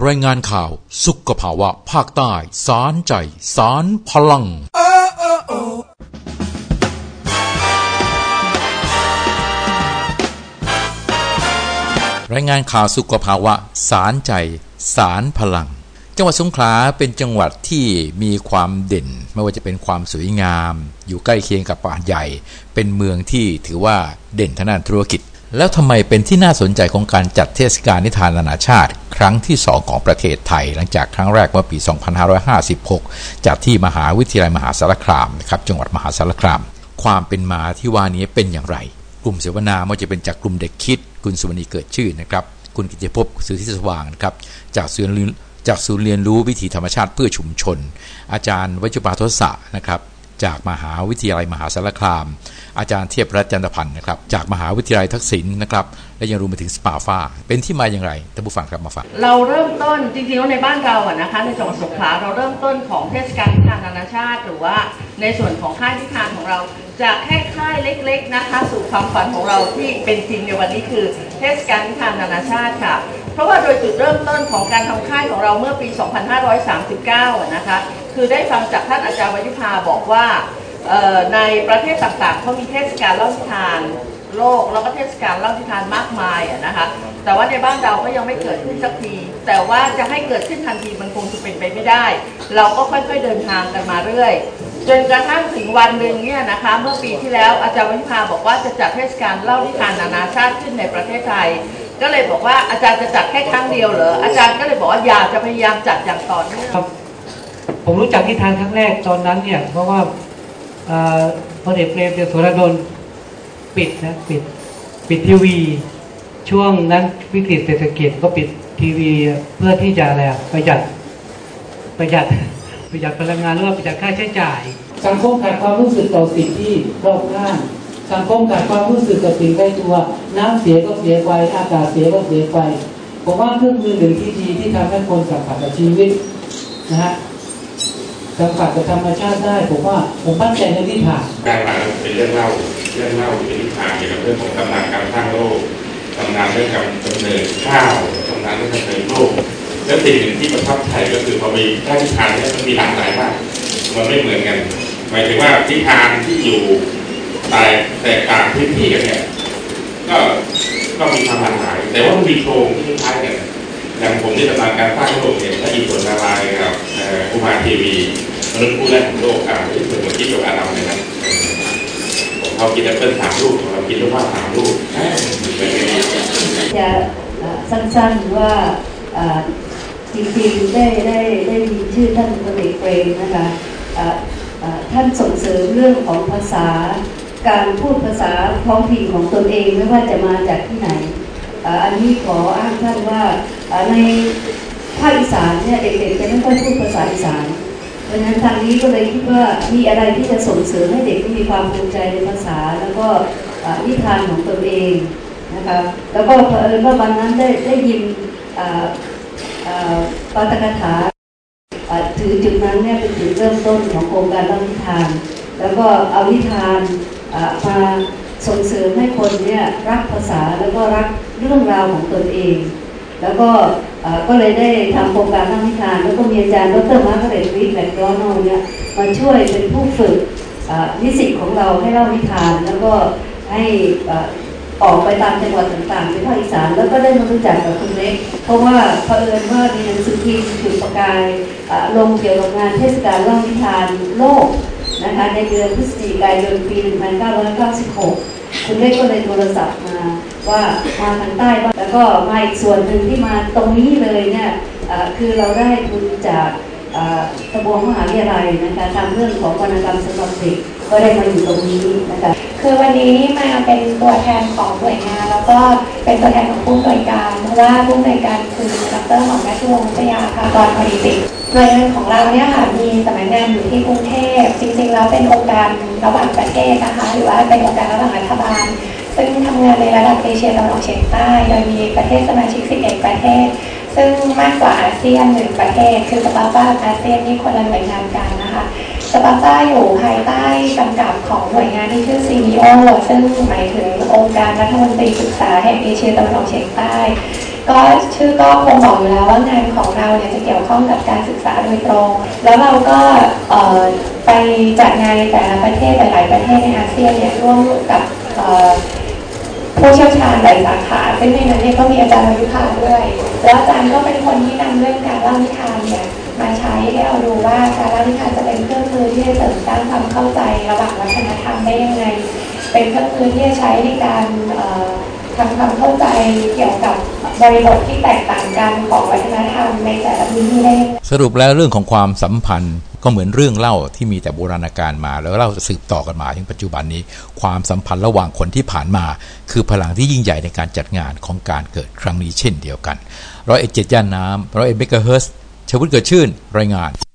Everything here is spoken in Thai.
รายงานข่าวสุขภาวะภาคใต้สารใจสารพลังรายงานข่าวสุขภาวะสารใจสารพลังจังหวัดสงขลาเป็นจังหวัดที่มีความเด่นไม่ว่าจะเป็นความสวยงามอยู่ใกล้เคียงกับป่าใหญ่เป็นเมืองที่ถือว่าเด่นทางด้านธุรกิจแล้วทำไมเป็นที่น่าสนใจของการจัดเทศกาลนิทานนานาชาติครั้งที่2ของประเทศไทยหลังจากครั้งแรกเมื่อปี 2556 จัดที่มหาวิทยาลัยมหาสารคามนะครับจังหวัดมหาสารคามความเป็นมาที่ว่านี้เป็นอย่างไรกลุ่มเสวนาไม่ว่าจะเป็นจากกลุ่มเด็กคิดคุณสุวรรณีเกิดชื่อนะครับคุณกิติภพสื่อที่สว่างนะครับจากศูนย์เรียนรู้วิถีธรรมชาติเพื่อชุมชนอาจารย์วชิราทศะนะครับจากมหาวิทยาลัยมหาสารคามอาจารย์เทียบรัตน์จันทพันธ์นะครับจากมหาวิทยาลัยทักษิณนะครับและยังรวมไปถึงสปาฟ้าเป็นที่มาอย่างไรท่านผู้ฟังครับมาฟังเราเริ่มต้นจริงๆแล้วในบ้านเราอะนะคะในจังหวัดสงขลาเราเริ่มต้นของเทศกาลนิทานนานาชาติหรือว่าในส่วนของค่ายนิทานของเราจากแค่ค่ายเล็กๆนะคะสู่ความฝันของเราที่เป็นจริงในวันนี้คือเทศกาลนิทานนานาชาติค่ะเพราะว่าโดยจุดเริ่มต้นของการทำค่ายของเราเมื่อปี 2539 นะคะคือได้ฟังจากท่านอาจารย์วชิราบอกว่าในประเทศต่างๆเขามีเทศกาลเล่านิทานโลกแล้วก็เทศกาลเล่านิทานมากมายนะคะแต่ว่าในบ้านเราก็ยังไม่เกิดขึ้นสักทีแต่ว่าจะให้เกิดขึ้นทันทีมันคงจะเป็นไปไม่ได้เราก็ค่อยๆเดินทางกันมาเรื่อยจนกระทั่งถึงวันหนึ่งเนี่ยนะคะเมื่อปีที่แล้วอาจารย์วชิราบอกว่าจะจัดเทศกาลเล่านิทานนานาชาติขึ้นในประเทศไทยก็เลยบอกว่าอาจารย์จะจัดแค่ครั้งเดียวเหรออาจารย์ก็เลยบอกว่าอยากจะพยายามจัดอย่างต่อเนื่องผมรู้จักนิทานครั้งแรกตอนนั้นเนี่ยเพราะว่าพลเอกเปรมติณ โสรดลปิดทีวีช่วงนั้นวิกฤตเศรษฐกิจก็ปิดทีวีเพื่อที่จะอะไรประหยัดพลังงานหรือว่าประหยัดค่าใช้จ่ายสังคมขาดความรู้สึกต่อสิ่งที่รอบข้างสังคมขาดความรู้สึกกับสิ่งใกล้ตัวน้ำเสียก็เสียไปอากาศเสียก็เสียไปผมว่าเครื่องมือหนึ่งที่ดีที่ทำให้คนสัมผัสกับชีวิตนะฮะสัมผัสกับธรรมชาติได้ผมมั่นใจในนิทานการมาเป็นเรื่องเล่าเป็นนิทานเกี่ยวกับเรื่องของตำนานการสร้างโลกตำนานเรื่องการดำเนินข้าวตำนานเรื่องการดำเนินโลกและสิ่งหนึ่งที่ประทับใจก็คือพอมีนิทานเนี่ยมันมีหลากหลายมากมันไม่เหมือนกันหมายถึงว่านิทานที่อยู่แตกต่างพื้นที่กันเนี่ยก็มีความหลากหลายแต่ว่ามันมีโครงที่คล้ายกันอย่างผมที่ตำนานการสร้างโลกเนี่ยถ้าอีกส่วนนารายณ์กับกุมารเทวีมนุษย์ผู้แรกของโลกที่ส่วนที่ตัวอาดัมเนี่ยนะเขากินแอปเปิ้ล3 ลูกเรากินลูกว่า3 ลูกจะสั้นๆว่าจริงๆได้ยินชื่อท่านพลเอกเปรมนะคะท่านส่งเสริมเรื่องของภาษาการพูดภาษาท้องถิ่นของตนเองไม่ว่าจะมาจากที่ไหนอันนี้ขออ้างท่านว่าในภาคอีสานเนี่ยเด็กๆจะไม่ค่อยพูดภาษาอีสานเพราะฉะนั้นทางนี้ก็เลยคิดว่ามีอะไรที่จะส่งเสริมให้เด็กมีความภูมิใจในภาษาแล้วก็นิทานของตนเองนะคะแล้วก็เผอิญว่าวันนั้นได้ยินปาฐกถาถือจุดนั้นเนี่ยเป็นจุดเริ่มต้นของโครงการเล่านิทานแล้วก็เอานิทานมาส่งเสริมให้คนเนี่ยรักภาษาแล้วก็รักเรื่องราวของตนเองแล้วก็เลยได้ทำโครงการเล่านิทานแล้วก็มีอาจารย์ดร.มาร์กาเร็ต รีด แมคโดนัลด์เนี่ยมาช่วยเป็นผู้ฝึกนิสิตของเราให้เล่านิทานแล้วก็ให้ออกไปตามจังหวัดต่างๆในภาคอีสานแล้วก็ได้มารู้จักกับคุณเล็กเพราะว่าเผอิญว่ามีหนังสือพิมพ์จุดประกายลงเกี่ยวกับงานเทศกาลเล่านิทานโลกนะคะในเดือนพฤศจิกายนปี 1996 คุณเล็กก็เลยโทรศัพท์มาว่ามาทางใต้บ้างแล้วก็มาอีกส่วนหนึ่งที่มาตรงนี้เลยเนี่ยคือเราได้ทุนจากกระบวนมหาวิทยาลัยนะคะทำเรื่องของวรรณกรรมสำหรับเด็กก็ได้มาอยู่ตรงนี้นะคะคือวันนี้มาเป็นตัวแทนของหน่วยงานแล้วก็เป็นตัวแทนของผู้อำนวยการเพราะว่าผู้อำนวยการคือดร.หม่อมราชวงศ์วิทยาภากรพอดีติหน่วยงานของเราเนี่ยค่ะมีสำนักงานอยู่ที่กรุงเทพจริงๆแล้วเป็นองค์การระหว่างประเทศนะคะหรือว่าเป็นองค์การระหว่างรัฐบาลซึ่งทำงานในระดับเอเชียตะวันออกเฉียงใต้โดยมีประเทศสมาชิก11 ประเทศซึ่งมากกว่าอาเซียน1 ประเทศคือสปาต้าอาเซียนนี่คนละหน่วยงานกันนะคะสปาต้าอยู่ภายใต้กำกับของหน่วยงานที่ชื่อ CBO ซึ่งหมายถึงองค์การรัฐมนตรีศึกษาแห่งเอเชียตะวันออกเฉียงใต้ก็ชื่อก็คงบอกอยู่แล้วว่างานของเราเนี่ยจะเกี่ยวข้องกับการศึกษาโดยตรงแล้วเราก็ไปจัดงานในแต่ละประเทศหลายๆประเทศในอาเซียนเนี่ยร่วมกับผู้เชี่ยวชาญหลายสาขาซึ่งในนั้นเนี่ยก็มีอาจารย์มายุพาด้วยแล้วอาจารย์ก็เป็นคนที่นำเรื่องการเล่านิทานเนี่ยมาใช้ให้เราดูว่าการเล่านิทานจะเป็นเครื่องมือที่จะเสริมสร้างความเข้าใจระหว่างวัฒนธรรมได้ยังไงเป็นเครื่องมือที่จะใช้ในการทำความเข้าใจเกี่ยวกับบริบทที่แตกต่างกันของวัฒนธรรมในแต่ละพื้นที่ได้สรุปแล้วเรื่องของความสัมพันธ์ก็เหมือนเรื่องเล่าที่มีแต่โบราณกาลมาแล้วเล่าสืบต่อกันมาถึงปัจจุบันนี้ความสัมพันธ์ระหว่างคนที่ผ่านมาคือพลังที่ยิ่งใหญ่ในการจัดงานของการเกิดครั้งนี้เช่นเดียวกัน101.7 ย่านน้ำ101 เมกะเฮิรตซ์ ชวุฒิเกิดชื่นรายงาน